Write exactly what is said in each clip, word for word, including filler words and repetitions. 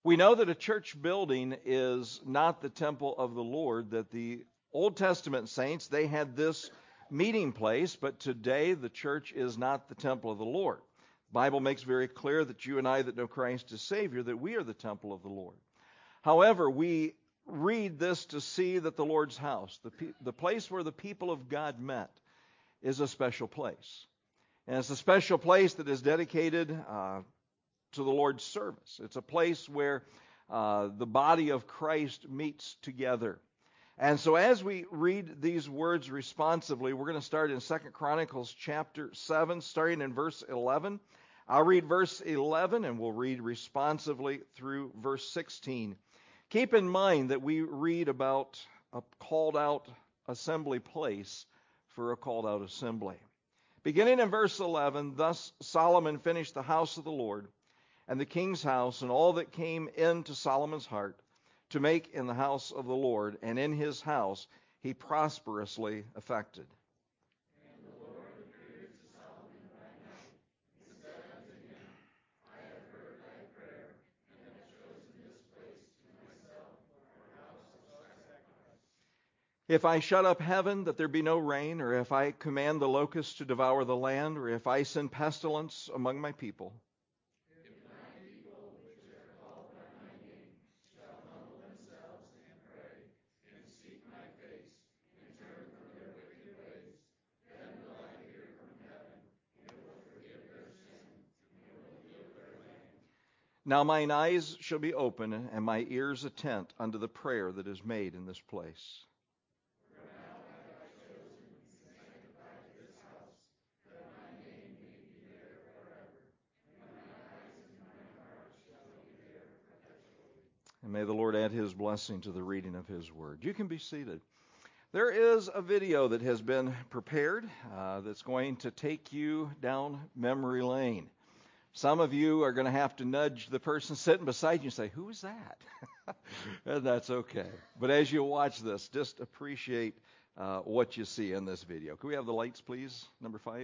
We know that a church building is not the temple of the Lord, that the Old Testament saints, they had this meeting place, but today the church is not the temple of the Lord. The Bible makes very clear that you and I that know Christ as Savior, that we are the temple of the Lord. However, we read this to see that the Lord's house, the, pe- the place where the people of God met, is a special place. And it's a special place that is dedicated uh, to the Lord's service. It's a place where uh, the body of Christ meets together. And so as we read these words responsively, we're going to start in Second Chronicles chapter seven, starting in verse eleven. I'll read verse eleven, and we'll read responsively through verse sixteen. Keep in mind that we read about a called out assembly place for a called out assembly. Beginning in verse eleven, thus Solomon finished the house of the Lord, and the king's house, and all that came into Solomon's heart to make in the house of the Lord, and in his house he prosperously effected. And the Lord appeared to Solomon by night, and said unto him, I have heard thy prayer, and have chosen this place to myself for a house of sacrifice. If I shut up heaven that there be no rain, or if I command the locusts to devour the land, or if I send pestilence among my people, now mine eyes shall be open, and my ears attent unto the prayer that is made in this place. And may the Lord add his blessing to the reading of his word. You can be seated. There is a video that has been prepared uh, that's going to take you down memory lane. Some of you are going to have to nudge the person sitting beside you and say, who is that? And that's okay. But as you watch this, just appreciate uh, what you see in this video. Can we have the lights, please? Number five.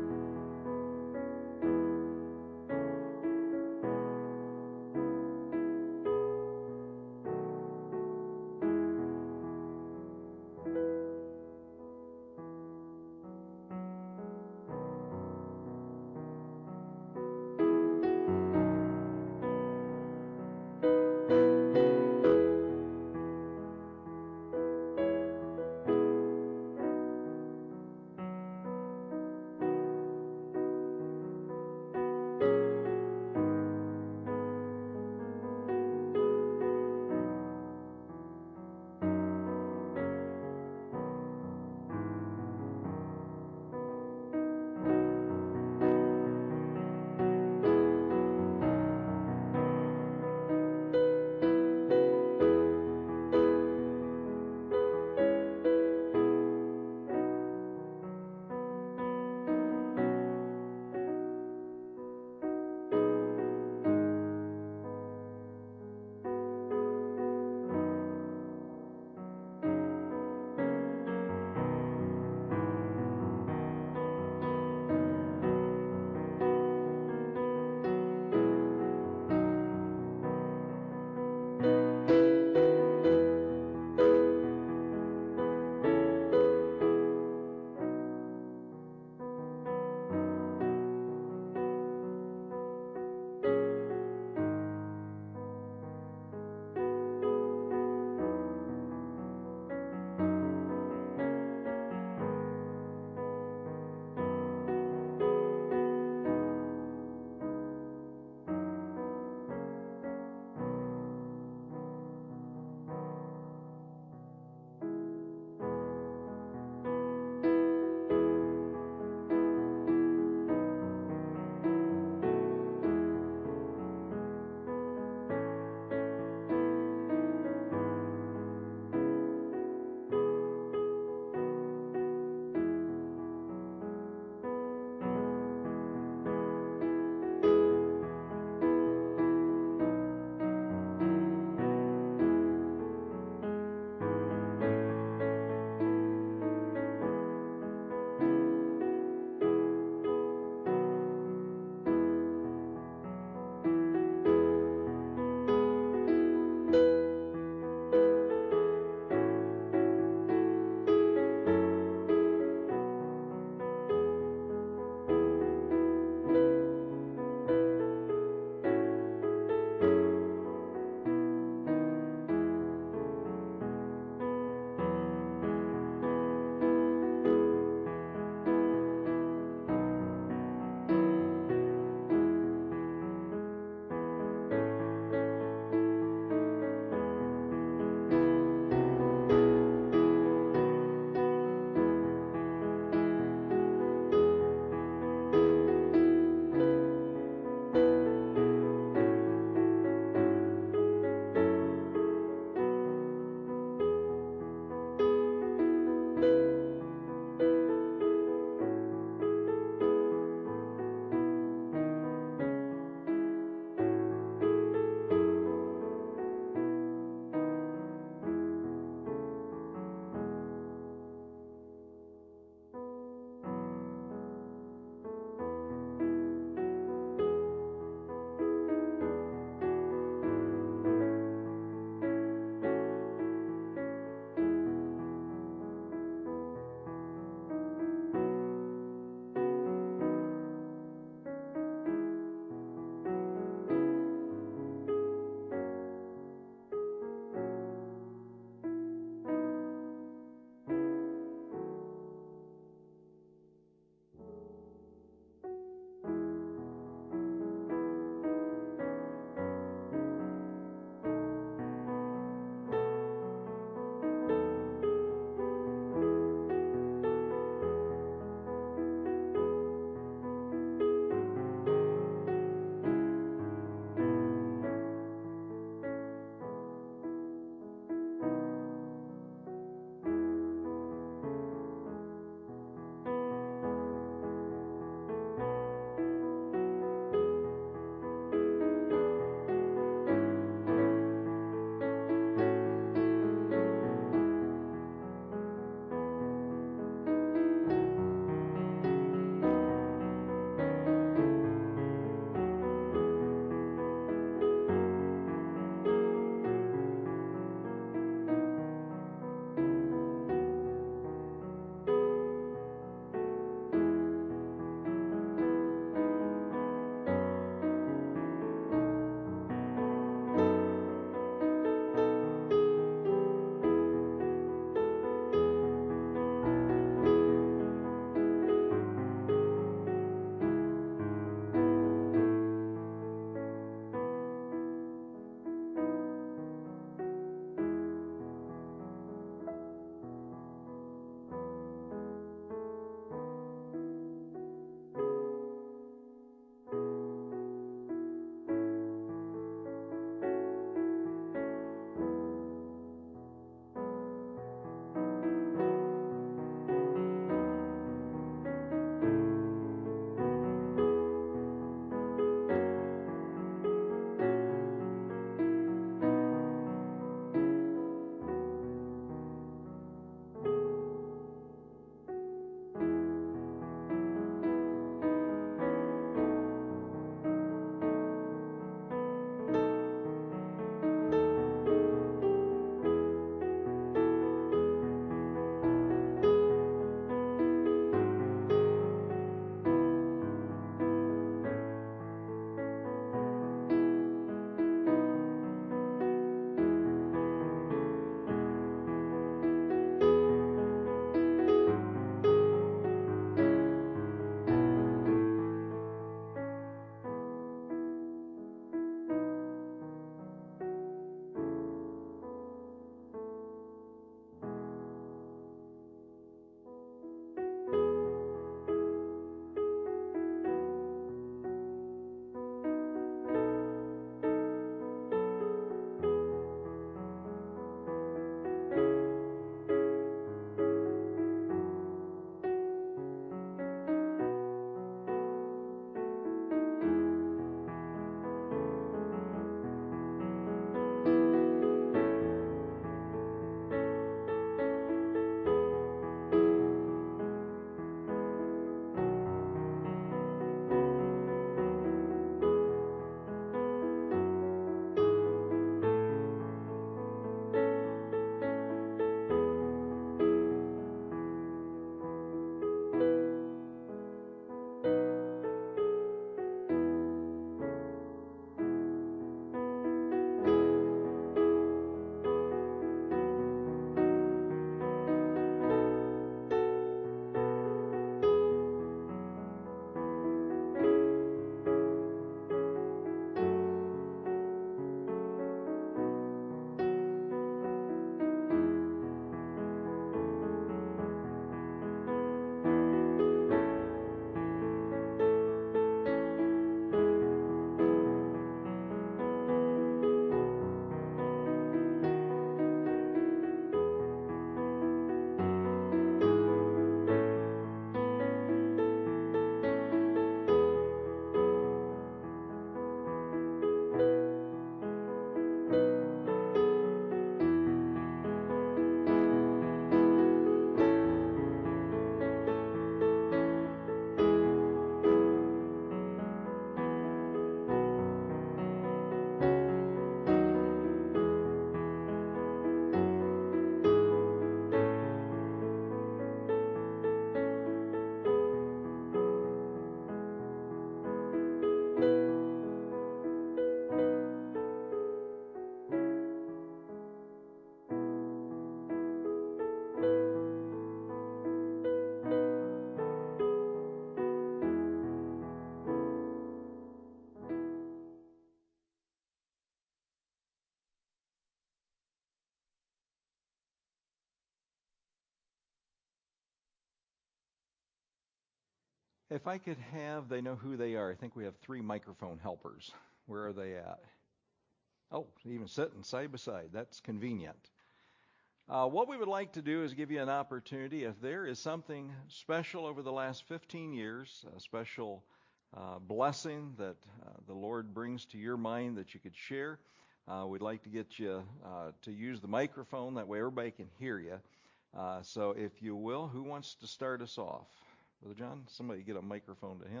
If I could have, they know who they are. I think we have three microphone helpers. Where are they at? Oh, even sitting side by side. That's convenient. Uh, what we would like to do is give you an opportunity. If there is something special over the last fifteen years, a special uh, blessing that uh, the Lord brings to your mind that you could share, uh, we'd like to get you uh, to use the microphone. That way everybody can hear you. Uh, so if you will, who wants to start us off? Brother John, somebody get a microphone to him.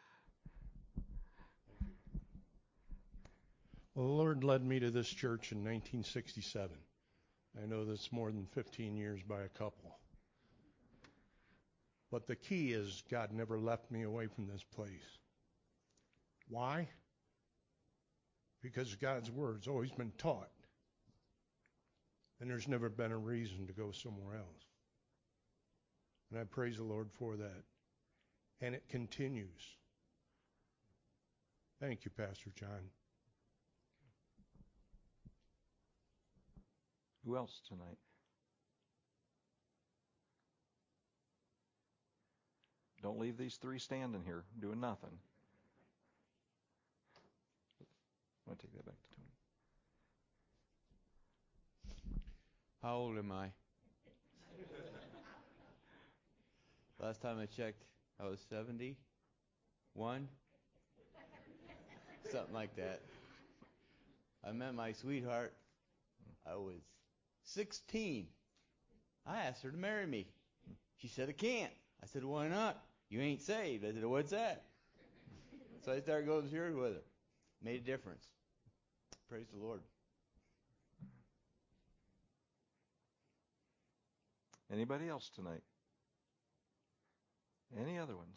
Well, the Lord led me to this church in nineteen sixty-seven. I know that's more than fifteen years by a couple. But the key is God never left me away from this place. Why? Because God's word's always been taught. And there's never been a reason to go somewhere else. And I praise the Lord for that. And it continues. Thank you, Pastor John. Who else tonight? Don't leave these three standing here doing nothing. I'm going to take that back to Tony. How old am I? Last time I checked, I was seventy-one. Something like that. I met my sweetheart. I was sixteen. I asked her to marry me. She said, I can't. I said, why not? You ain't saved. I said, what's that? So I started going to church with her. Made a difference. Praise the Lord. Anybody else tonight? Any other ones?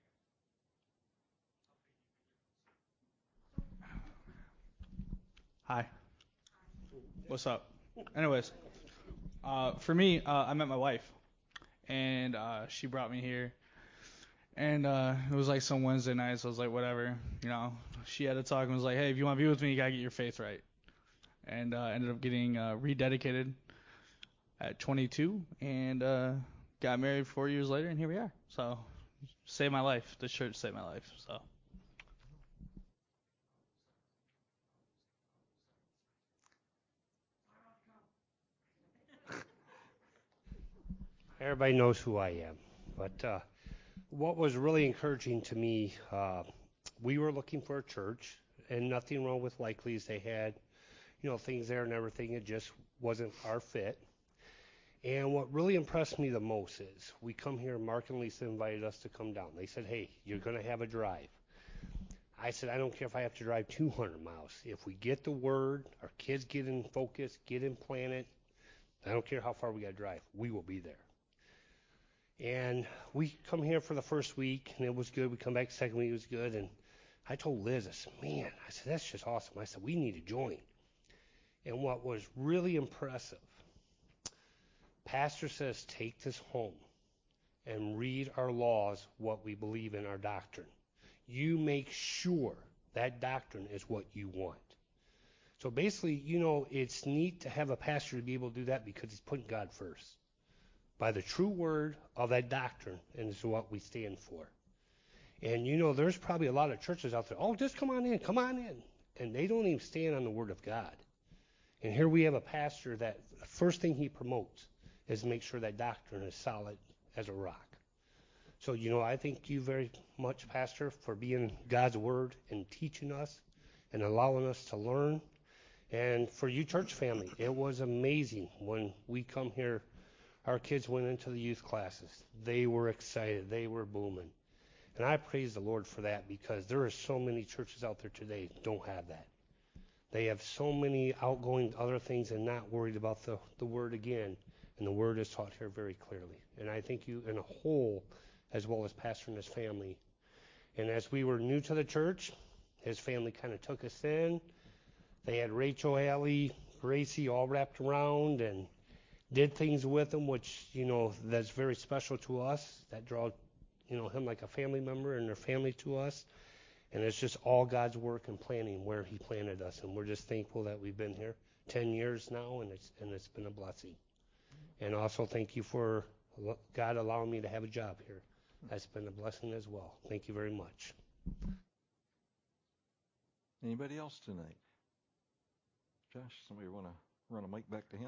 Hi. What's up? Anyways, uh, for me, uh, I met my wife, and uh, she brought me here, and uh, it was like some Wednesday night, so I was like, whatever, you know. She had to talk and was like, hey, if you want to be with me, you gotta get your faith right, and uh, ended up getting uh, rededicated at twenty-two, and uh, got married four years later, and here we are. So, saved my life. The church saved my life. So. Everybody knows who I am. But uh, what was really encouraging to me, uh, we were looking for a church, and nothing wrong with Likely's. They had, you know, things there and everything. It just wasn't our fit. And what really impressed me the most is we come here, Mark and Lisa invited us to come down. They said, hey, you're going to have a drive. I said, I don't care if I have to drive two hundred miles. If we get the word, our kids get in focus, get implanted, I don't care how far we got to drive. We will be there. And we come here for the first week, and it was good. We come back the second week, it was good. And I told Liz, I said, man, I said, that's just awesome. I said, we need to join. And what was really impressive, Pastor says, take this home and read our laws, what we believe in our doctrine. You make sure that doctrine is what you want. So basically, you know, it's neat to have a pastor to be able to do that because he's putting God first. By the true word of that doctrine, and is what we stand for. And you know, there's probably a lot of churches out there, oh, just come on in, come on in. And they don't even stand on the word of God. And here we have a pastor that the first thing he promotes is make sure that doctrine is solid as a rock. So, you know, I thank you very much, Pastor, for being God's word and teaching us and allowing us to learn. And for you, church family, it was amazing when we come here. Our kids went into the youth classes. They were excited. They were booming. And I praise the Lord for that because there are so many churches out there today that don't have that. They have so many outgoing other things and not worried about the, the word again. And the word is taught here very clearly. And I thank you in a whole, as well as Pastor and his family. And as we were new to the church, his family kind of took us in. They had Rachel, Allie, Gracie all wrapped around and did things with him, which, you know, that's very special to us. That draw, you know, him like a family member and their family to us. And it's just all God's work and planning where he planted us. And we're just thankful that we've been here ten years now, and it's and it's been a blessing. And also thank you for God allowing me to have a job here. That's been a blessing as well. Thank you very much. Anybody else tonight? Josh, somebody want to run a mic back to him?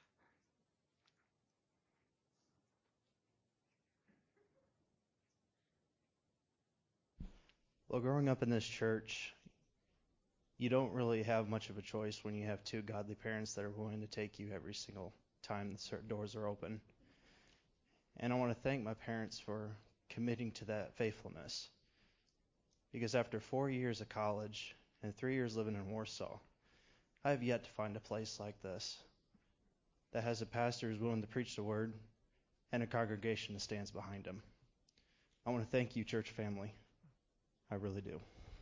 Well, growing up in this church, you don't really have much of a choice when you have two godly parents that are willing to take you every single time the certain doors are open. And I want to thank my parents for committing to that faithfulness. Because after four years of college and three years living in Warsaw, I have yet to find a place like this that has a pastor who's willing to preach the word and a congregation that stands behind him. I want to thank you, church family. I really do.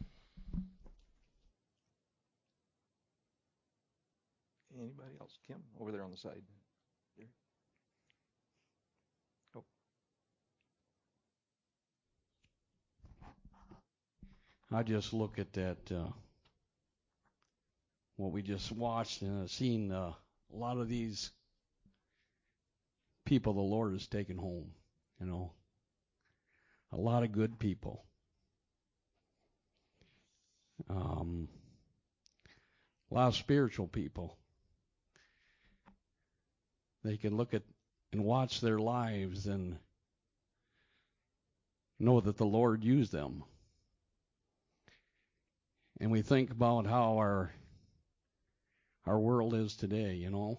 Anybody else? Kim, over there on the side. There. Go. I just look at that, uh, what we just watched, and I've seen uh, a lot of these people the Lord has taken home, you know. A lot of good people. Um, a lot of spiritual people. They can look at and watch their lives and know that the Lord used them. And we think about how our our world is today, you know,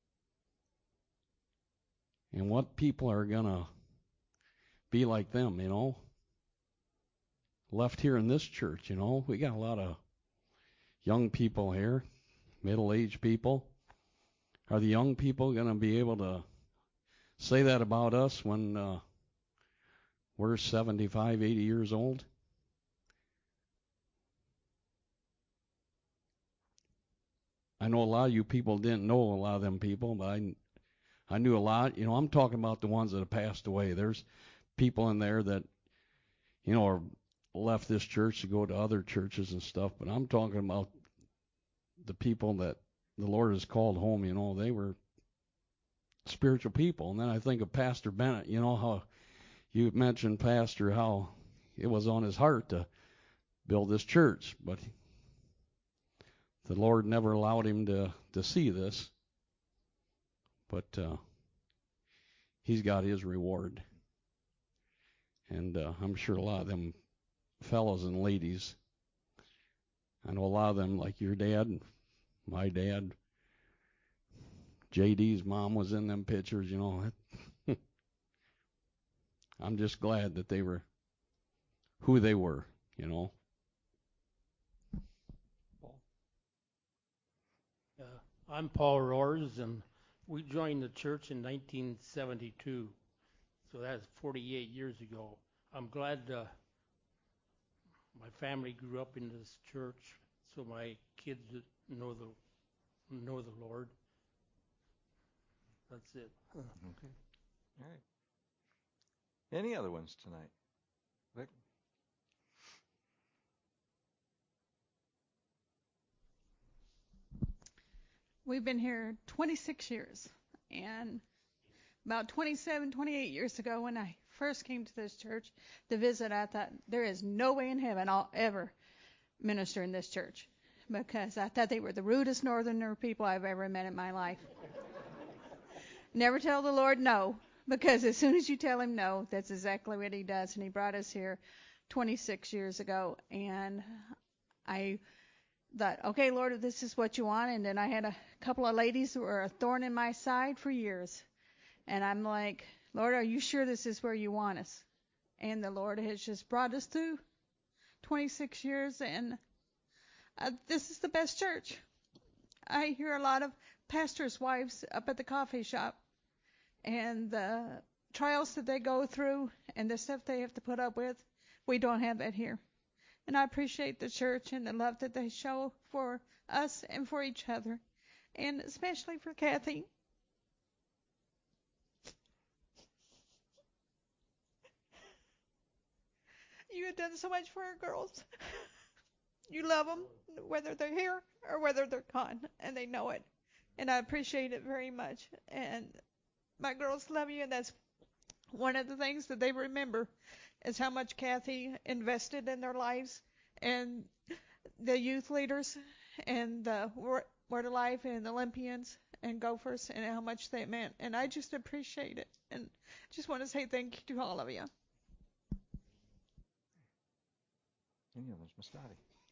and what people are gonna be like them, you know. Left here in this church, you know, we got a lot of young people here, middle-aged people. Are the young people gonna be able to say that about us when uh, we're seventy-five, eighty years old? I know a lot of you people didn't know a lot of them people, but I, I knew a lot. You know, I'm talking about the ones that have passed away. There's people in there that, you know, are left this church to go to other churches and stuff, but I'm talking about the people that the Lord has called home. You know, they were spiritual people. And then I think of Pastor Bennett, you know, how you mentioned, Pastor, how it was on his heart to build this church, but the Lord never allowed him to, to see this, but uh, he's got his reward. And uh, I'm sure a lot of them fellows and ladies, I know a lot of them, like your dad, my dad, J D's mom was in them pictures, you know. I'm just glad that they were who they were, you know. Uh, I'm Paul Rohrs, and we joined the church in nineteen seventy-two, so that's forty-eight years ago. I'm glad uh, my family grew up in this church, so my kids know the know the Lord. That's it. Okay. All right. Any other ones tonight? Vic? We've been here twenty-six years, and about twenty-seven, twenty-eight years ago when I first came to this church to visit, I thought there is no way in heaven I'll ever minister in this church, because I thought they were the rudest northerner people I've ever met in my life. Never tell the Lord no, because as soon as you tell him no, that's exactly what he does. And he brought us here twenty-six years ago, and I thought, okay, Lord, if this is what you want. And then I had a couple of ladies who were a thorn in my side for years. And I'm like, Lord, are you sure this is where you want us? And the Lord has just brought us through twenty-six years, and uh, this is the best church. I hear a lot of pastors' wives up at the coffee shop, and the trials that they go through and the stuff they have to put up with, we don't have that here. And I appreciate the church and the love that they show for us and for each other, and especially for Kathy. You have done so much for our girls. You love them, whether they're here or whether they're gone, and they know it. And I appreciate it very much. And my girls love you, and that's one of the things that they remember is how much Kathy invested in their lives, and the youth leaders and the Word of Life and the Olympians and Gophers, and how much they meant. And I just appreciate it. And just want to say thank you to all of you. Any others? Miss Dottie.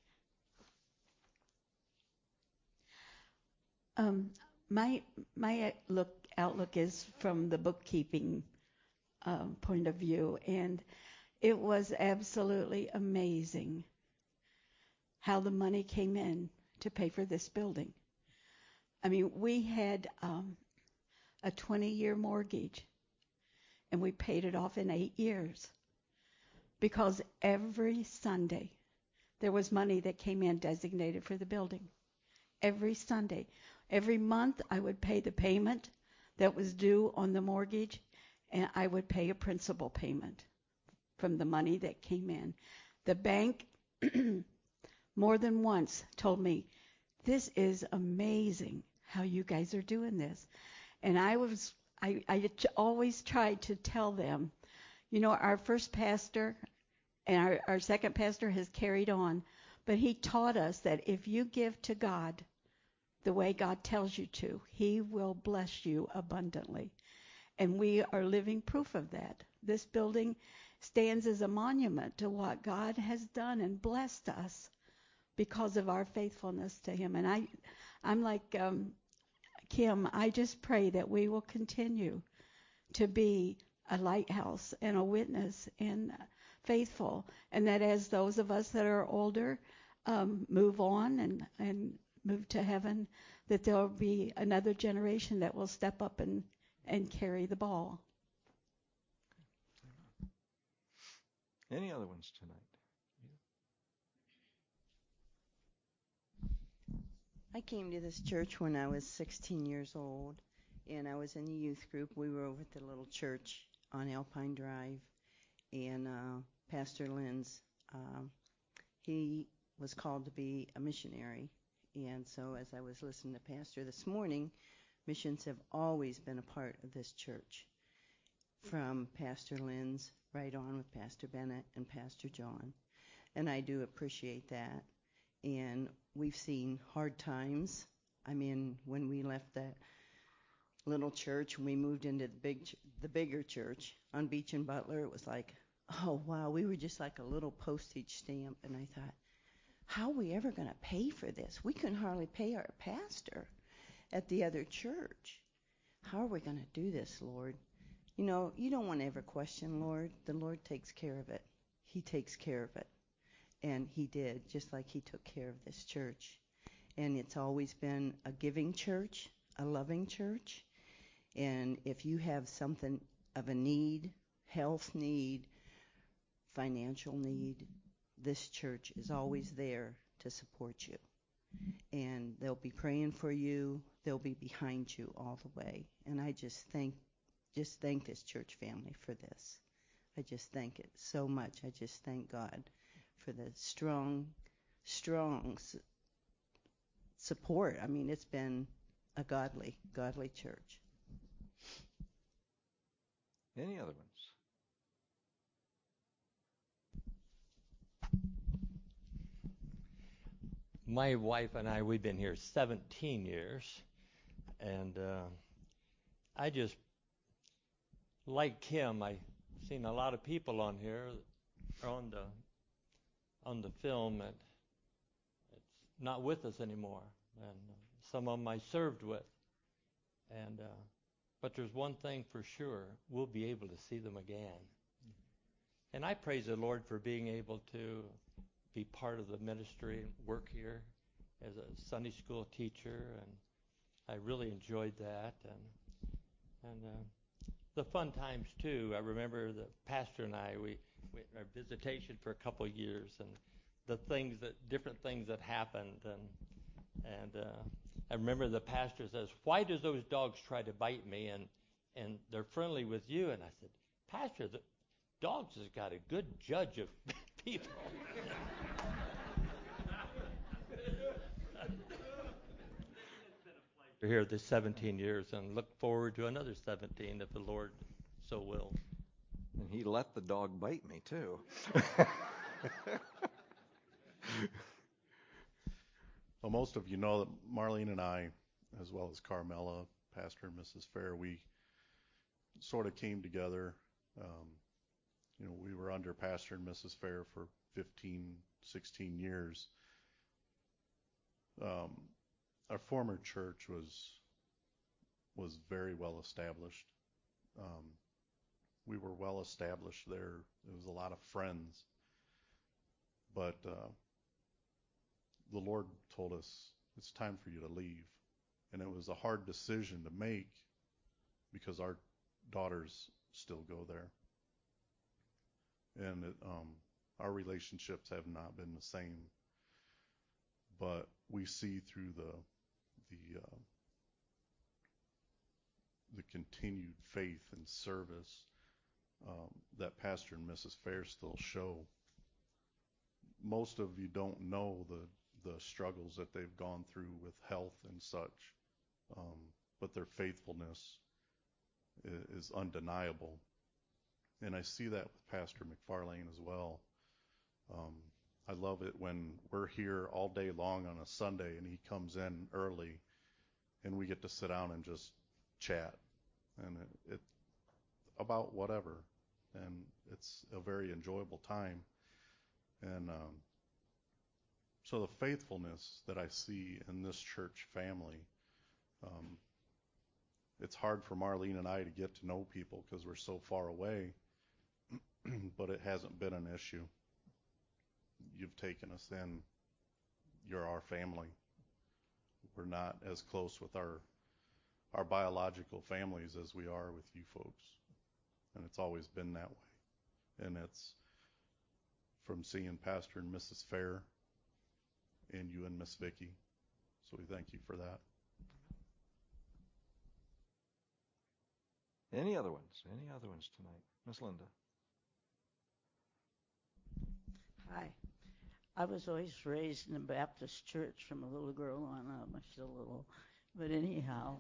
Um, my my look outlook is from the bookkeeping um, point of view, and it was absolutely amazing how the money came in to pay for this building. I mean, we had um, a twenty-year mortgage, and we paid it off in eight years because every Sunday there was money that came in designated for the building. Every Sunday. Every month I would pay the payment that was due on the mortgage, and I would pay a principal payment from the money that came in. The bank more than once told me, this is amazing how you guys are doing this. And I was, I, I always tried to tell them, you know, our first pastor and our, our second pastor has carried on, but he taught us that if you give to God the way God tells you to, he will bless you abundantly. And we are living proof of that. This building stands as a monument to what God has done and blessed us because of our faithfulness to him. And I, I'm like um, Kim, I just pray that we will continue to be a lighthouse and a witness and faithful, and that as those of us that are older um, move on and, and move to heaven, that there will be another generation that will step up and, and carry the ball. Any other ones tonight? I came to this church when I was sixteen years old, and I was in the youth group. We were over at the little church on Alpine Drive, and uh, Pastor Lenz, um, he was called to be a missionary. And so as I was listening to Pastor this morning, missions have always been a part of this church, from Pastor Lenz right on with Pastor Bennett and Pastor John. And I do appreciate that. And we've seen hard times. I mean, when we left that little church and we moved into the big, ch- the bigger church on Beach and Butler, it was like, oh wow, we were just like a little postage stamp. And I thought, how are we ever going to pay for this? We couldn't hardly pay our pastor at the other church. How are we going to do this, Lord? You know, you don't want to ever question, Lord. The Lord takes care of it. He takes care of it. And he did, just like he took care of this church. And it's always been a giving church, a loving church. And if you have something of a need, health need, financial need, this church is always there to support you. And they'll be praying for you. They'll be behind you all the way. And I just thank, just thank this church family for this. I just thank it so much. I just thank God for the strong, strong su- support. I mean, it's been a godly, godly church. Any other ones? My wife and I, we've been here seventeen years, and uh, I just, like Kim, I've seen a lot of people on here on the on the film that it's not with us anymore, and some of them I served with, and uh, but there's one thing for sure, we'll be able to see them again. And I praise the Lord for being able to be part of the ministry and work here as a Sunday school teacher, and I really enjoyed that, and and uh, the fun times too. I remember the pastor and I, we went on our visitation for a couple of years, and the things that different things that happened, and and uh, I remember the pastor says, "Why does those dogs try to bite me?" and and they're friendly with you, and I said, "Pastor, the dogs has got a good judge of people." We're here this seventeen years and look forward to another seventeen if the Lord so will. And he let the dog bite me, too. Well, most of you know that Marlene and I, as well as Carmela, Pastor and Missus Fair, we sort of came together. Um, you know, we were under Pastor and Missus Fair for fifteen, sixteen years. Um, our former church was was very well established. Um, we were well established there. There was a lot of friends. But uh, the Lord told us, it's time for you to leave. And it was a hard decision to make because our daughters still go there. And it, um, our relationships have not been the same. But we see through the the uh, the continued faith and service um, that Pastor and Missus Fair still show. Most of you don't know the the struggles that they've gone through with health and such, um, but their faithfulness is, is undeniable. And I see that with Pastor McFarlane as well. Um, I love it when we're here all day long on a Sunday and he comes in early and we get to sit down and just chat and it, it about whatever. And it's a very enjoyable time. And um, so the faithfulness that I see in this church family, um, it's hard for Marlene and I to get to know people because we're so far away, but it hasn't been an issue. You've taken us in. You're our family. We're not as close with our our biological families as we are with you folks. And it's always been that way. And it's from seeing Pastor and Missus Fair and you and Miss Vicki. So we thank you for that. Any other ones? Any other ones tonight? Miss Linda. Hi. I was always raised in a Baptist church from a little girl on up. I'm still little. But anyhow,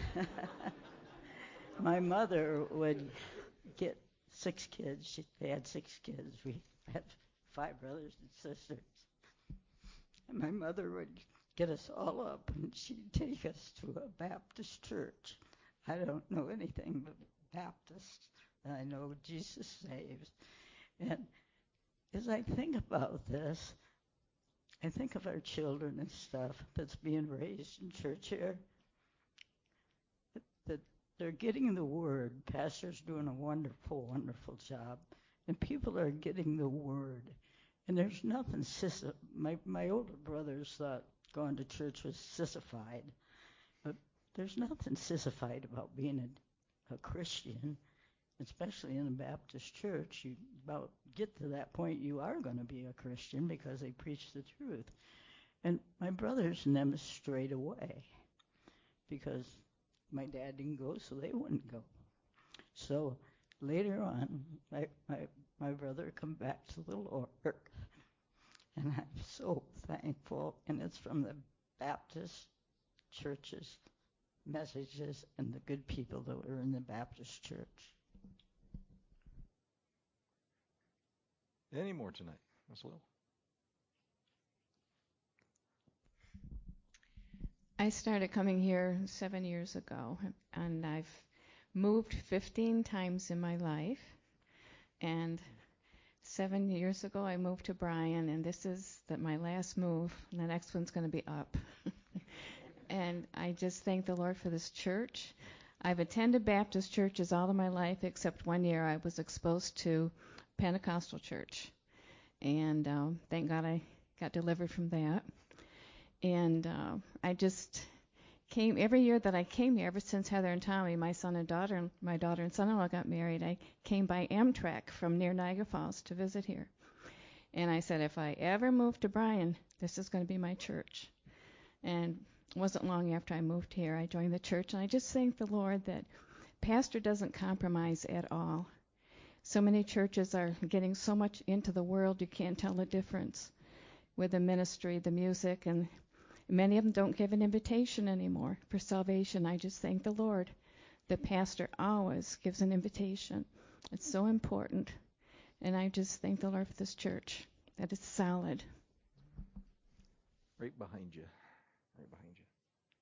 my mother would get six kids. She, they had six kids. We had five brothers and sisters. And my mother would get us all up, and she'd take us to a Baptist church. I don't know anything but Baptist. I know Jesus saves. And as I think about this, I think of our children and stuff that's being raised in church here, that, that they're getting the word. Pastor's doing a wonderful, wonderful job. And people are getting the word. And there's nothing, sissy. My, my older brothers thought going to church was sissified. But there's nothing sissified about being a, a Christian, especially in a Baptist church. You about get to that point, you are going to be a Christian because they preach the truth. And my brothers and them strayed away because my dad didn't go, so they wouldn't go. So later on, my my, my brother come back to the Lord, and I'm so thankful. And it's from the Baptist churches, messages, and the good people that were in the Baptist church. Any more tonight? Miss Lil? I started coming here seven years ago, and I've moved fifteen times in my life. And seven years ago, I moved to Bryan, and this is the, my last move. And the next one's going to be up. And I just thank the Lord for this church. I've attended Baptist churches all of my life, except one year I was exposed to Pentecostal church, and um, thank God I got delivered from that. And uh, I just came every year that I came here, ever since Heather and Tommy, my son and daughter, my daughter and son-in-law got married. I came by Amtrak from near Niagara Falls to visit here, and I said, if I ever move to Bryan, this is going to be my church. And it wasn't long after I moved here, I joined the church, and I just thank the Lord that Pastor doesn't compromise at all. So many churches are getting so much into the world, you can't tell the difference with the ministry, the music, and many of them don't give an invitation anymore for salvation. I just thank the Lord. The pastor always gives an invitation. It's so important. And I just thank the Lord for this church, that it's solid. Right behind you. Right behind you.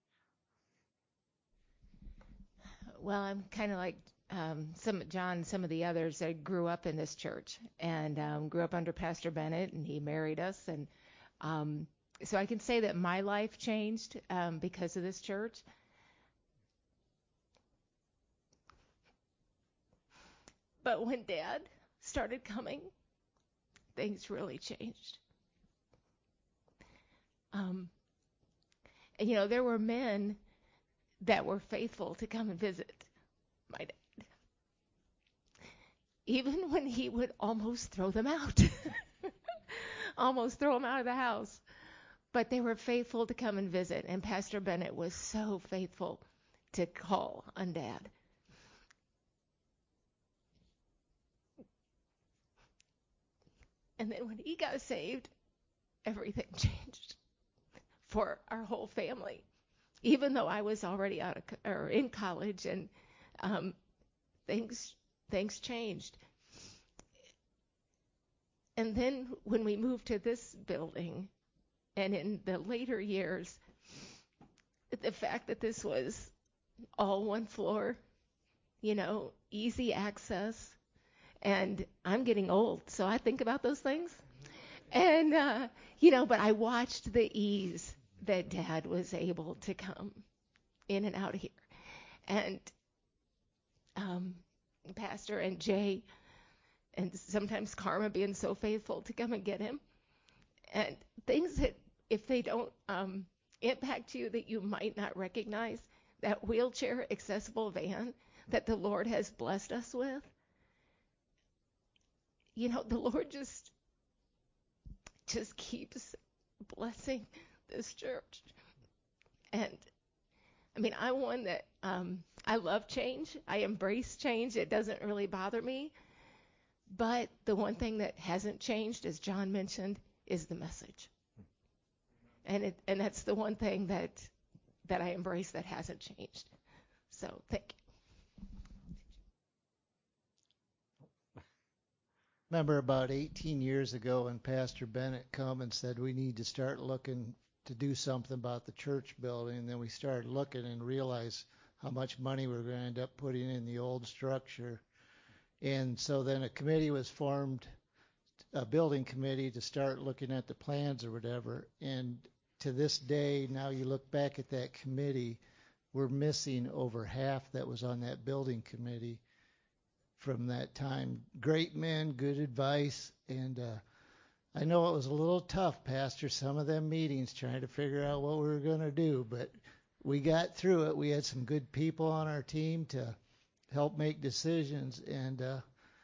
Well, I'm kind of like um, some John, some of the others. I grew up in this church and um, grew up under Pastor Bennett, and he married us. And um, so I can say that my life changed um, because of this church. But when Dad started coming, things really changed. Um, and, you know, there were men that were faithful to come and visit my dad, even when he would almost throw them out, almost throw them out of the house. But they were faithful to come and visit, and Pastor Bennett was so faithful to call on Dad. And then when he got saved, everything changed for our whole family. Even though I was already out of or in college, and um, things things changed. And then when we moved to this building, and in the later years, the fact that this was all one floor, you know, easy access, and I'm getting old, so I think about those things. And uh, you know, but I watched the ease that Dad was able to come in and out of here. And um, Pastor and Jay, and sometimes Karma being so faithful to come and get him. And things that, if they don't um, impact you, that you might not recognize, that wheelchair accessible van that the Lord has blessed us with. You know, the Lord just, just keeps blessing this church. And I mean, I'm one that um, I love change. I embrace change. It doesn't really bother me. But the one thing that hasn't changed, as John mentioned, is the message. And it, and that's the one thing that that I embrace that hasn't changed. So thank you. Remember about eighteen years ago when Pastor Bennett come and said we need to start looking to do something about the church building, and then we started looking and realized how much money we we're going to end up putting in the old structure. And so then a committee was formed, a building committee, to start looking at the plans or whatever. And to this day, now you look back at that committee, we're missing over half that was on that building committee from that time. Great men, good advice, and uh, I know it was a little tough, Pastor, some of them meetings trying to figure out what we were going to do, but we got through it. We had some good people on our team to help make decisions, and uh,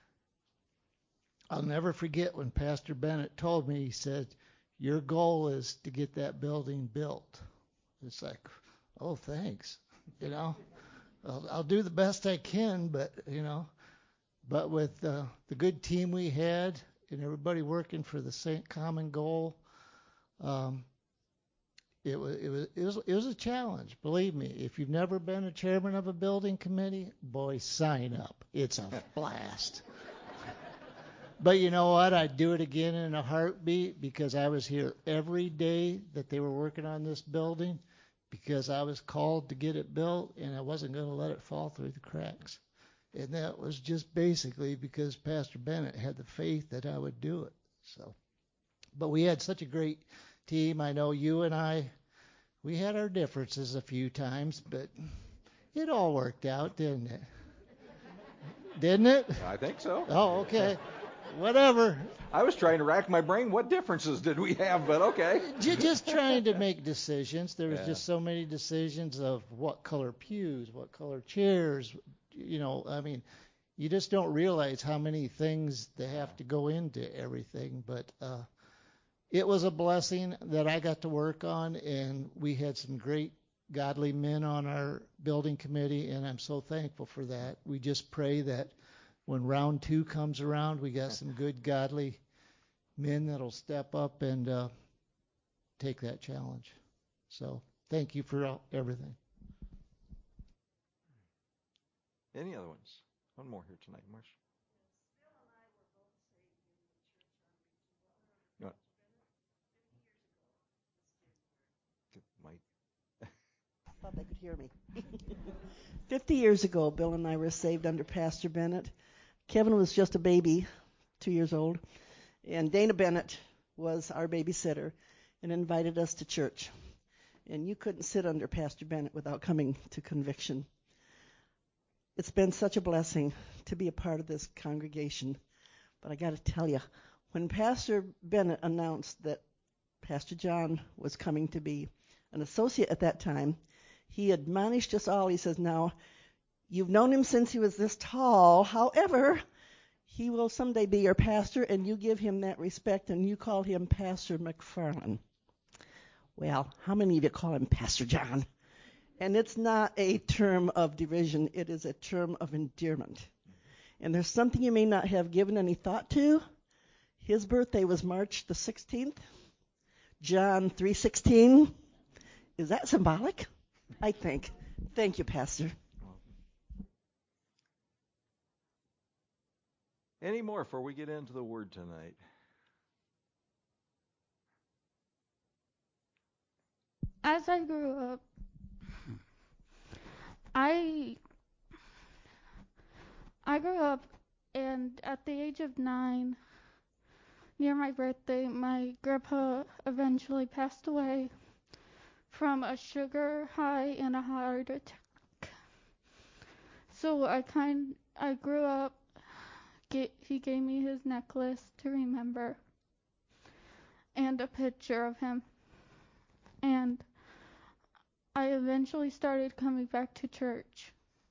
I'll never forget when Pastor Bennett told me, he said, your goal is to get that building built. It's like, oh, thanks. You know, I'll, I'll do the best I can, but, you know, but with uh, the good team we had and everybody working for the same common goal, um, It was, it was it was it was a challenge. Believe me, if you've never been a chairman of a building committee, boy, sign up. It's a blast. But you know what? I'd do it again in a heartbeat, because I was here every day that they were working on this building, because I was called to get it built, and I wasn't going to let it fall through the cracks. And that was just basically because Pastor Bennett had the faith that I would do it. So, but we had such a great team. I know you and I, we had our differences a few times, but it all worked out, didn't it? Didn't it? I think so. Oh, okay. Whatever. I was trying to rack my brain. What differences did we have? But okay. Just trying to make decisions. There was Yeah. just so many decisions of what color pews, what color chairs. You know, I mean, you just don't realize how many things they have to go into everything. But uh, it was a blessing that I got to work on, and we had some great godly men on our building committee, and I'm so thankful for that. We just pray that when round two comes around, we got some good godly men that'll step up and uh, take that challenge. So thank you for all, everything. Any other ones? One more here tonight, Marsh. thought they could hear me. Fifty years ago, Bill and I were saved under Pastor Bennett. Kevin was just a baby, two years old, and Dana Bennett was our babysitter and invited us to church. And you couldn't sit under Pastor Bennett without coming to conviction. It's been such a blessing to be a part of this congregation. But I got to tell you, when Pastor Bennett announced that Pastor John was coming to be an associate at that time, he admonished us all. He says, now, you've known him since he was this tall. However, he will someday be your pastor, and you give him that respect, and you call him Pastor McFarland. Well, how many of you call him Pastor John? And it's not a term of derision. It is a term of endearment. And there's something you may not have given any thought to. His birthday was March the sixteenth. John three sixteen. Is that symbolic? I think. Thank you, Pastor. Any more before we get into the Word tonight? As I grew up, I I grew up, and at the age of nine, near my birthday, my grandpa eventually passed away from a sugar high and a heart attack. So I kind I grew up. Get, he gave me his necklace to remember, and a picture of him. And I eventually started coming back to church.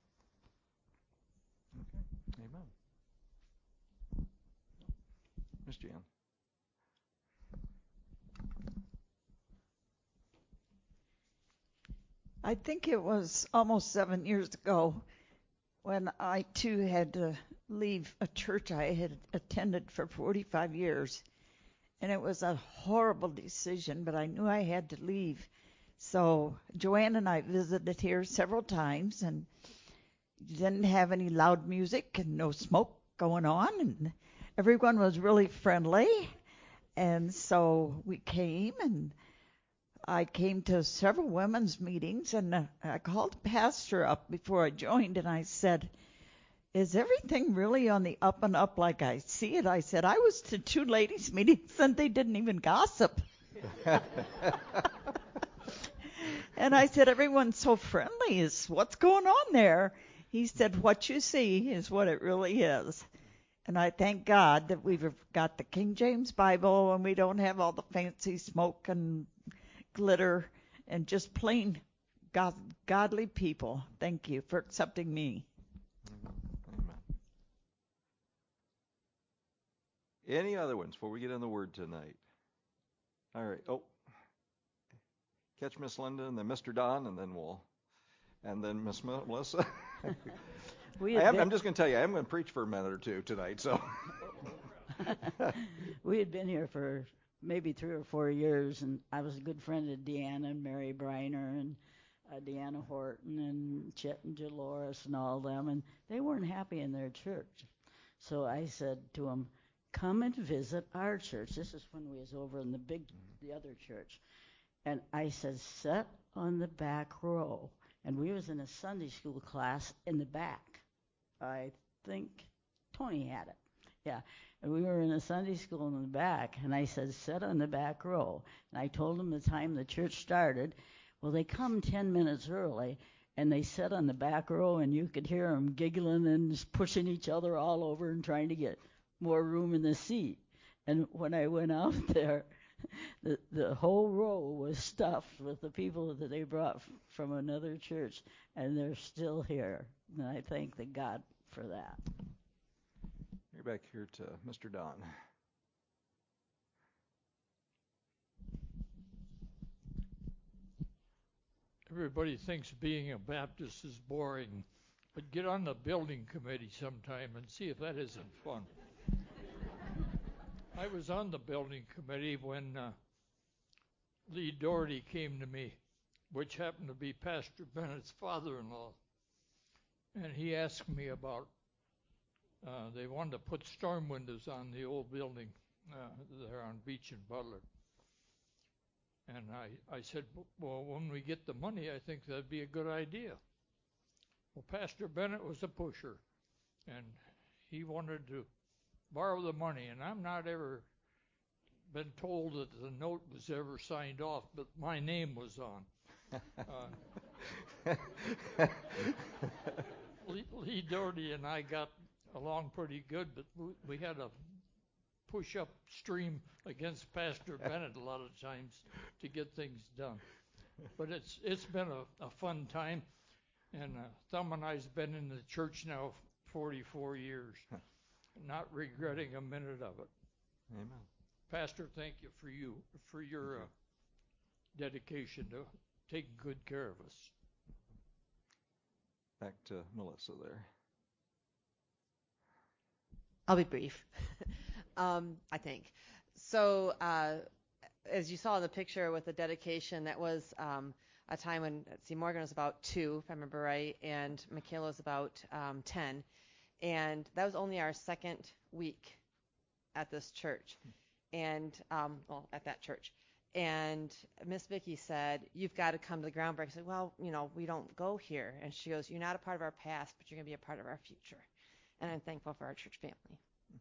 Okay. Amen. Miss Jan. I think it was almost seven years ago when I too had to leave a church I had attended for forty-five years. And it was a horrible decision, but I knew I had to leave. So Joanne and I visited here several times, and didn't have any loud music and no smoke going on, and everyone was really friendly. And so we came, and I came to several women's meetings, and uh, I called the pastor up before I joined, and I said, is everything really on the up and up like I see it? I said, I was to two ladies' meetings, and they didn't even gossip. And I said, everyone's so friendly. Is what's going on there? He said, what you see is what it really is. And I thank God that we've got the King James Bible, and we don't have all the fancy smoke and glitter, and just plain God, godly people. Thank you for accepting me. Amen. Any other ones before we get in the Word tonight? All right. Oh, catch Miss Linda and then Mister Don, and then we'll, and then Miss Melissa. we I am, been, I'm just going to tell you, I am going to preach for a minute or two tonight. So we had been here for maybe three or four years, and I was a good friend of Deanna and Mary Briner and uh, Deanna Horton and Chet and Dolores and all them, and they weren't happy in their church. So I said to them, come and visit our church. This is when we was over in the big, the other church. And I said, sit on the back row. And we was in a Sunday school class in the back. I think Tony had it. Yeah. And we were in a Sunday school in the back. And I said, sit on the back row. And I told them the time the church started. Well, they come ten minutes early, and they sat on the back row, and you could hear them giggling and pushing each other all over and trying to get more room in the seat. And when I went out there, the the whole row was stuffed with the people that they brought f- from another church, and they're still here. And I thank the God for that. you're back here to Mister Don. Everybody thinks being a Baptist is boring, but get on the building committee sometime and see if that isn't fun. I was on the building committee when uh, Lee Doherty came to me, which happened to be Pastor Bennett's father-in-law. And he asked me about, uh, they wanted to put storm windows on the old building uh, there on Beach and Butler. And I, I said, well, when we get the money, I think that'd be a good idea. Well, Pastor Bennett was a pusher, and he wanted to borrow the money, and I'm not ever been told that the note was ever signed off, but my name was on. Uh, Lee, Lee Doherty and I got along pretty good, but we, we had a push-up stream against Pastor Bennett a lot of times to get things done. But it's it's been a, a fun time, and uh, Thumb and I's been in the church now forty-four years, not regretting a minute of it. Amen. Pastor, thank you for you for your uh, dedication to taking good care of us. Back to Melissa there. I'll be brief. um, I think. So, uh, as you saw in the picture with the dedication, that was um, a time when, let's see, Morgan was about two, if I remember right, and Michaela was about um, ten. And that was only our second week at this church, and, um, well, at that church. And Miss Vicki said, you've got to come to the groundbreak. I said, well, you know, we don't go here. And she goes, you're not a part of our past, but you're going to be a part of our future. And I'm thankful for our church family.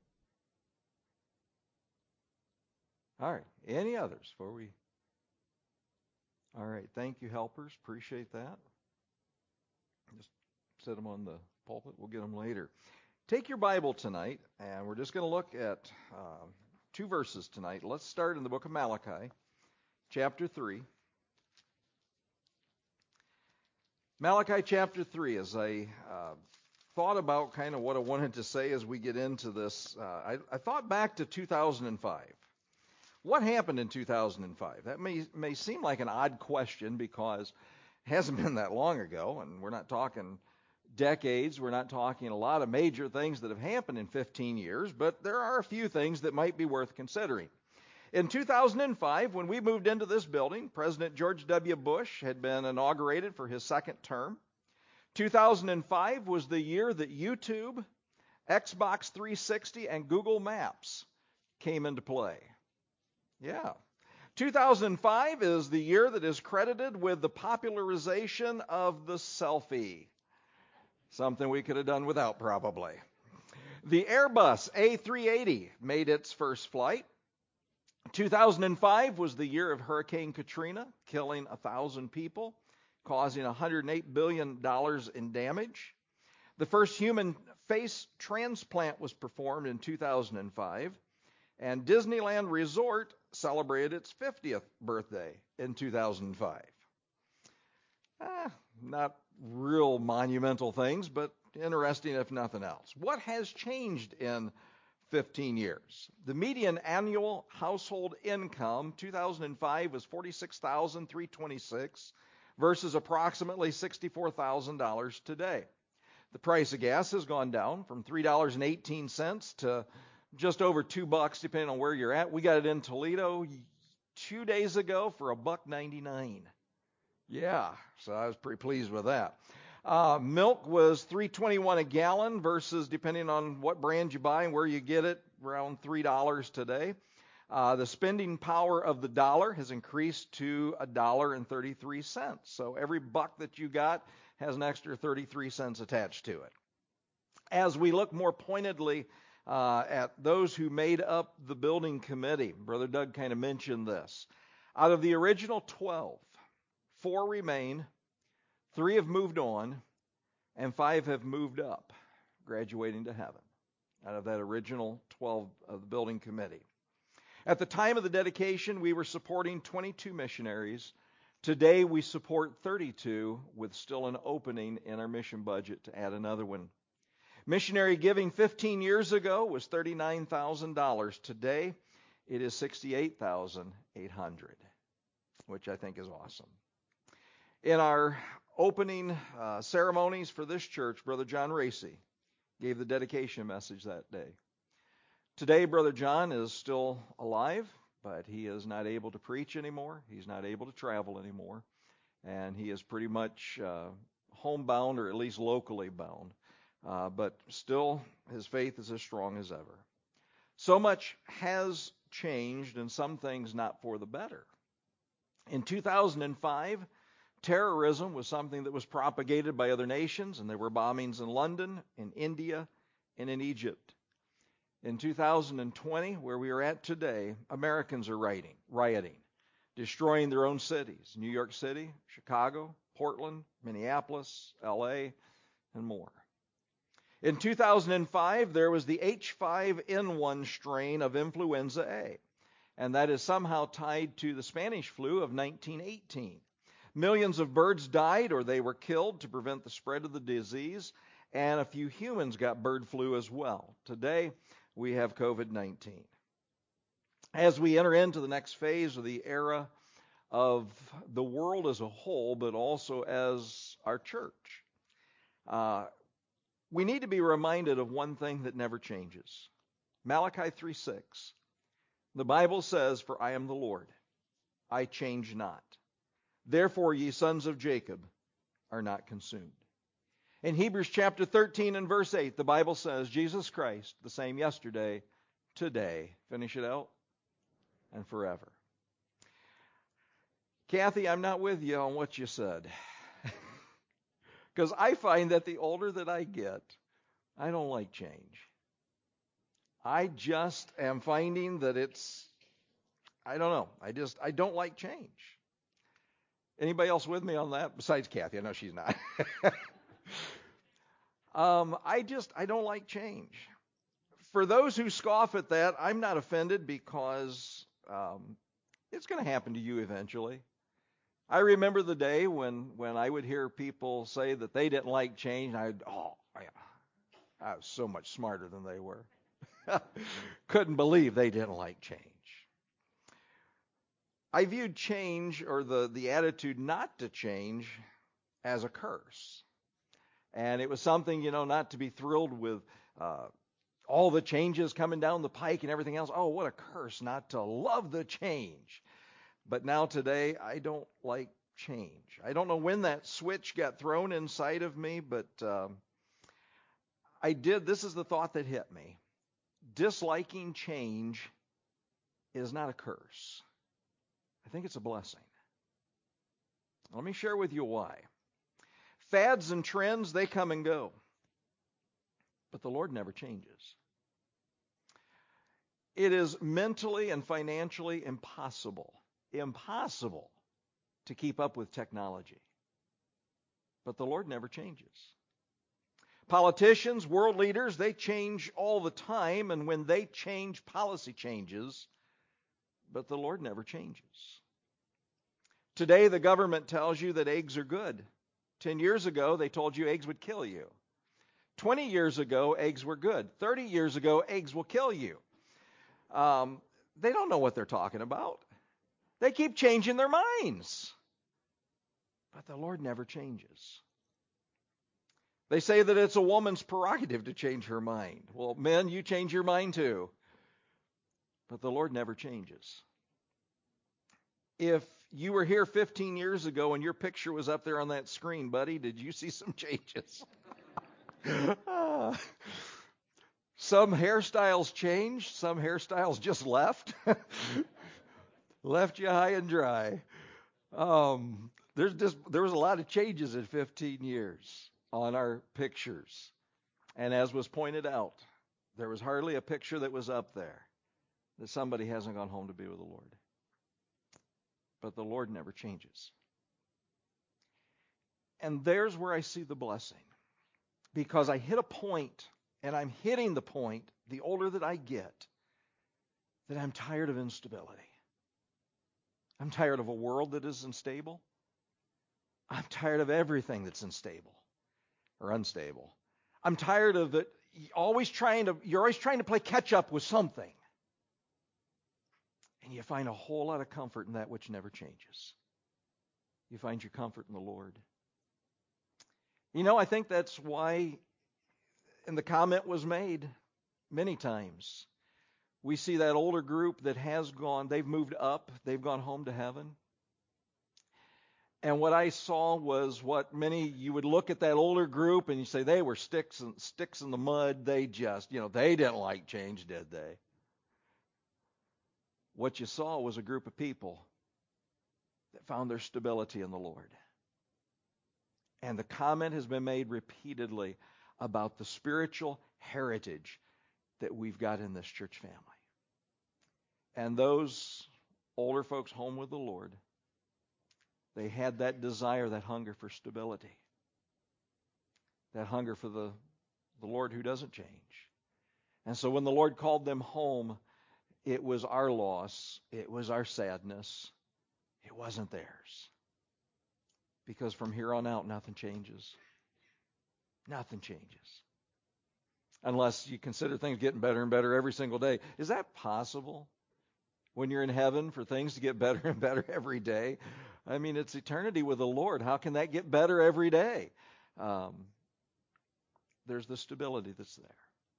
All right. Any others before we? All right. Thank you, helpers. Appreciate that. Just set them on the pulpit. We'll get them later. Take your Bible tonight, and we're just going to look at uh, two verses tonight. Let's start in the book of Malachi, chapter three. Malachi chapter three, as I uh, thought about kind of what I wanted to say as we get into this, uh, I, I thought back to two thousand five. What happened in two thousand five? That may may seem like an odd question because it hasn't been that long ago, and we're not talking decades. We're not talking a lot of major things that have happened in fifteen years, but there are a few things that might be worth considering. In two thousand five, when we moved into this building, President George W. Bush had been inaugurated for his second term. two thousand five was the year that YouTube, Xbox three sixty, and Google Maps came into play. Yeah. two thousand five is the year that is credited with the popularization of the selfie. Something we could have done without, probably. The Airbus A three eighty made its first flight. two thousand five was the year of Hurricane Katrina, killing one thousand people, causing one hundred eight billion dollars in damage. The first human face transplant was performed in two thousand five, and Disneyland Resort celebrated its fiftieth birthday in two thousand five. Ah, not real monumental things, but interesting if nothing else. What has changed in fifteen years? The median annual household income two thousand five was forty-six thousand three hundred twenty-six versus approximately sixty-four thousand dollars today. The price of gas has gone down from three dollars and eighteen cents to just over two bucks, depending on where you're at. We got it in Toledo two days ago for a buck ninety-nine. Yeah, so I was pretty pleased with that. Uh, milk was three twenty-one a gallon versus, depending on what brand you buy and where you get it, around three dollars today. Uh, the spending power of the dollar has increased to a dollar and thirty-three cents. So every buck that you got has an extra thirty-three cents attached to it. As we look more pointedly uh, at those who made up the building committee, Brother Doug kind of mentioned this. Out of the original twelve, four remain, three have moved on, and five have moved up, graduating to heaven, out of that original twelve of the building committee. At the time of the dedication, we were supporting twenty-two missionaries. Today, we support thirty-two, with still an opening in our mission budget to add another one. Missionary giving fifteen years ago was thirty-nine thousand dollars. Today, it is sixty-eight thousand eight hundred dollars, which I think is awesome. In our opening uh, ceremonies for this church, Brother John Racy gave the dedication message that day. Today, Brother John is still alive, but he is not able to preach anymore. He's not able to travel anymore, and he is pretty much uh, homebound, or at least locally bound. Uh, but still, his faith is as strong as ever. So much has changed, and some things not for the better. In two thousand five, terrorism was something that was propagated by other nations, and there were bombings in London, in India, and in Egypt. In two thousand twenty, where we are at today, Americans are rioting, rioting, destroying their own cities: New York City, Chicago, Portland, Minneapolis, L A, and more. In two thousand five, there was the H five N one strain of influenza A, and that is somehow tied to the Spanish flu of nineteen eighteen. Millions of birds died or they were killed to prevent the spread of the disease, and a few humans got bird flu as well. Today, we have COVID nineteen. As we enter into the next phase of the era of the world as a whole, but also as our church, uh, we need to be reminded of one thing that never changes. Malachi three six. The Bible says, "For I am the Lord, I change not. Therefore ye sons of Jacob are not consumed." In Hebrews chapter thirteen and verse eight, the Bible says, Jesus Christ, the same yesterday, today, finish it out, and forever. Kathy, I'm not with you on what you said. Because I find that the older that I get, I don't like change. I just am finding that it's, I don't know, I just, I don't like change. Anybody else with me on that? Besides Kathy, I know she's not. um, I just, I don't like change. For those who scoff at that, I'm not offended because um, it's going to happen to you eventually. I remember the day when, when I would hear people say that they didn't like change, and I'd, oh, yeah, I was so much smarter than they were. Couldn't believe they didn't like change. I viewed change, or the, the attitude not to change, as a curse. And it was something, you know, not to be thrilled with uh, all the changes coming down the pike and everything else. Oh, what a curse not to love the change. But now today, I don't like change. I don't know when that switch got thrown inside of me, but um, I did. This is the thought that hit me. Disliking change is not a curse. I think it's a blessing. Let me share with you why. Fads and trends, they come and go. But the Lord never changes. It is mentally and financially impossible, impossible to keep up with technology. But the Lord never changes. Politicians, world leaders, they change all the time, and when they change, policy changes, but the Lord never changes. Today, the government tells you that eggs are good. Ten years ago, they told you eggs would kill you. Twenty years ago, eggs were good. Thirty years ago, eggs will kill you. Um, they don't know what they're talking about. They keep changing their minds. But the Lord never changes. They say that it's a woman's prerogative to change her mind. Well, men, you change your mind too. But the Lord never changes. If you were here fifteen years ago and your picture was up there on that screen, buddy, did you see some changes? Some hairstyles changed. Some hairstyles just left. Left you high and dry. Um, there's just, there was a lot of changes in fifteen years on our pictures. And as was pointed out, there was hardly a picture that was up there that somebody hasn't gone home to be with the Lord. But the Lord never changes. And there's where I see the blessing. Because I hit a point, and I'm hitting the point, the older that I get, that I'm tired of instability. I'm tired of a world that is unstable. I'm tired of everything that's unstable or unstable. I'm tired of it always trying to, you're always trying to play catch up with something. And you find a whole lot of comfort in that which never changes. You find your comfort in the Lord. You know, I think that's why, and the comment was made many times, we see that older group that has gone, they've moved up, they've gone home to heaven. And what I saw was what many, you would look at that older group and you say, they were sticks and sticks in the mud. They just, you know, they didn't like change, did they? What you saw was a group of people that found their stability in the Lord. And the comment has been made repeatedly about the spiritual heritage that we've got in this church family. And those older folks home with the Lord, they had that desire, that hunger for stability, that hunger for the, the Lord who doesn't change. And so when the Lord called them home, it was our loss, it was our sadness, it wasn't theirs. Because from here on out, nothing changes. Nothing changes. Unless you consider things getting better and better every single day. Is that possible? When you're in heaven, for things to get better and better every day? I mean, it's eternity with the Lord. How can that get better every day? Um, there's the stability that's there.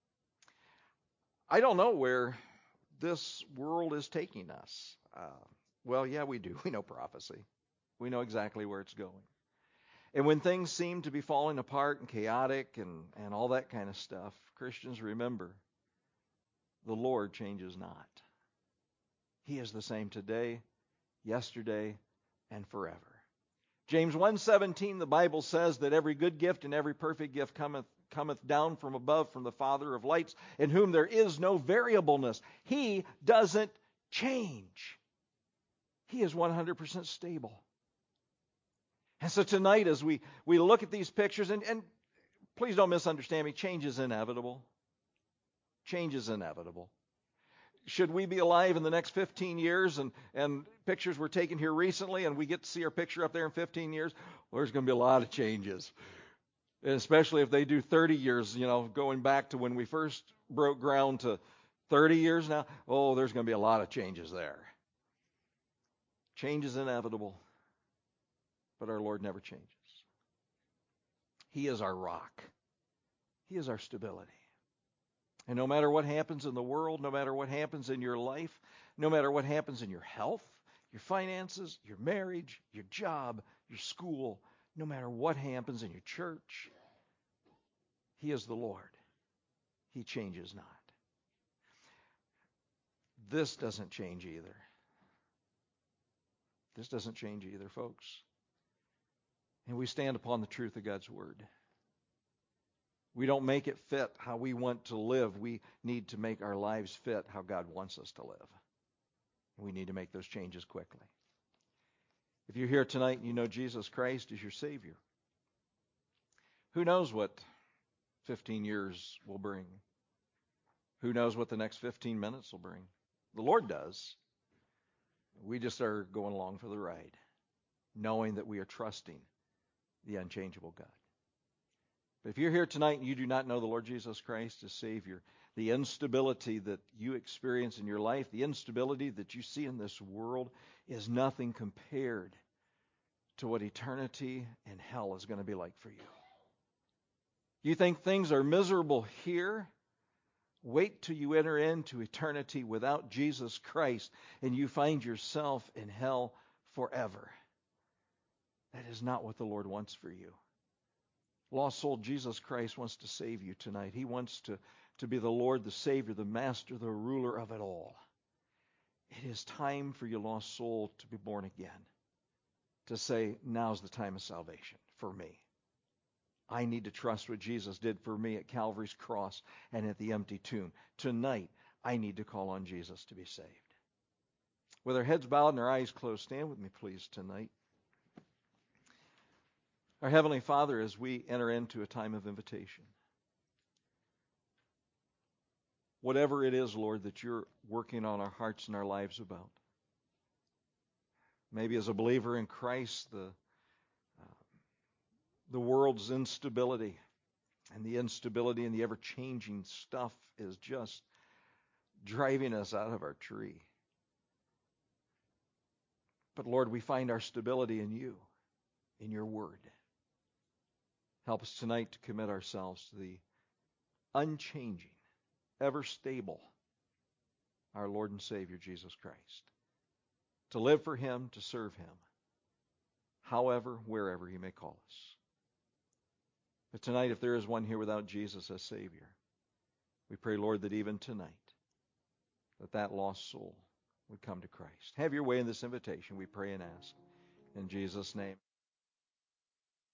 I don't know where this world is taking us. Uh, well, yeah, we do. We know prophecy. We know exactly where it's going. And when things seem to be falling apart and chaotic and, and all that kind of stuff, Christians, remember, the Lord changes not. He is the same today, yesterday, and forever. James one seventeen, the Bible says that every good gift and every perfect gift cometh, cometh down from above from the Father of lights, in whom there is no variableness. He doesn't change. He is one hundred percent stable. And so tonight as we, we look at these pictures, and, and please don't misunderstand me, change is inevitable. Change is inevitable. Should we be alive in the next fifteen years and, and pictures were taken here recently and we get to see our picture up there in fifteen years, well, there's going to be a lot of changes. And especially if they do thirty years, you know, going back to when we first broke ground to thirty years now, oh, there's going to be a lot of changes there. Change is inevitable, but our Lord never changes. He is our rock. He is our stability. And no matter what happens in the world, no matter what happens in your life, no matter what happens in your health, your finances, your marriage, your job, your school, no matter what happens in your church, He is the Lord. He changes not. This doesn't change either. This doesn't change either, folks. And we stand upon the truth of God's Word. We don't make it fit how we want to live. We need to make our lives fit how God wants us to live. We need to make those changes quickly. If you're here tonight and you know Jesus Christ is your Savior, who knows what fifteen years will bring? Who knows what the next fifteen minutes will bring? The Lord does. We just are going along for the ride, knowing that we are trusting the unchangeable God. But if you're here tonight and you do not know the Lord Jesus Christ as Savior, the instability that you experience in your life, the instability that you see in this world is nothing compared to what eternity in hell is going to be like for you. You think things are miserable here? Wait till you enter into eternity without Jesus Christ and you find yourself in hell forever. That is not what the Lord wants for you. Lost soul, Jesus Christ wants to save you tonight. He wants to, to be the Lord, the Savior, the Master, the ruler of it all. It is time for your lost soul to be born again. To say, now's the time of salvation for me. I need to trust what Jesus did for me at Calvary's cross and at the empty tomb. Tonight, I need to call on Jesus to be saved. With our heads bowed and our eyes closed, stand with me, please, tonight. Our Heavenly Father, as we enter into a time of invitation, whatever it is, Lord, that you're working on our hearts and our lives about, maybe as a believer in Christ, the uh, the world's instability and the instability and the ever-changing stuff is just driving us out of our tree. But Lord, we find our stability in you, in your word. Help us tonight to commit ourselves to the unchanging, ever stable, our Lord and Savior, Jesus Christ. To live for Him, to serve Him, however, wherever He may call us. But tonight, if there is one here without Jesus as Savior, we pray, Lord, that even tonight, that that lost soul would come to Christ. Have your way in this invitation, we pray and ask. In Jesus' name.